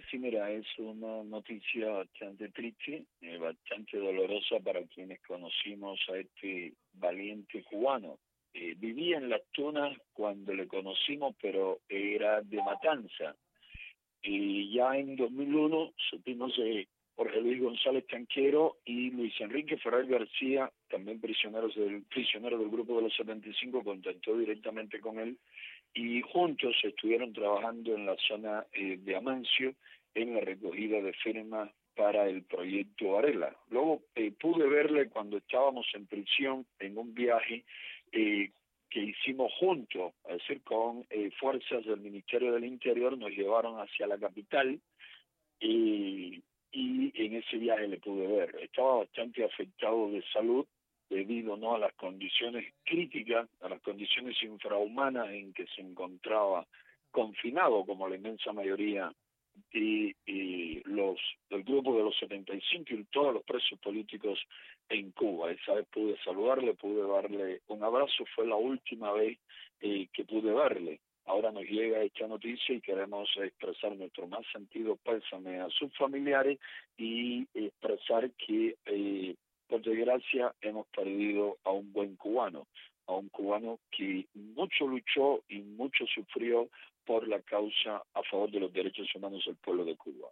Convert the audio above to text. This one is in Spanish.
sí, mira, es una noticia bastante triste, bastante dolorosa para quienes conocimos a este valiente cubano. Vivía en las Tunas cuando le conocimos, pero era de Matanza. Y ya en 2001 supimos de Jorge Luis González Tanquero y Luis Enrique Ferrer García, también prisionero del Grupo de los 75, contactó directamente con él y juntos estuvieron trabajando en la zona de Amancio en la recogida de firmas para el proyecto Varela. Luego pude verle cuando estábamos en prisión en un viaje que hicimos juntos, es decir, con fuerzas del Ministerio del Interior, nos llevaron hacia la capital y en ese viaje le pude ver. Estaba bastante afectado de salud debido no a las condiciones críticas, a las condiciones infrahumanas en que se encontraba confinado, como la inmensa mayoría y del grupo de los 75 y todos los presos políticos en Cuba. Esa vez pude saludarle, pude darle un abrazo, fue la última vez que pude verle. Ahora nos llega esta noticia y queremos expresar nuestro más sentido pésame a sus familiares y expresar que, por desgracia, hemos perdido a un buen cubano, a un cubano que mucho luchó y mucho sufrió por la causa a favor de los derechos humanos del pueblo de Cuba.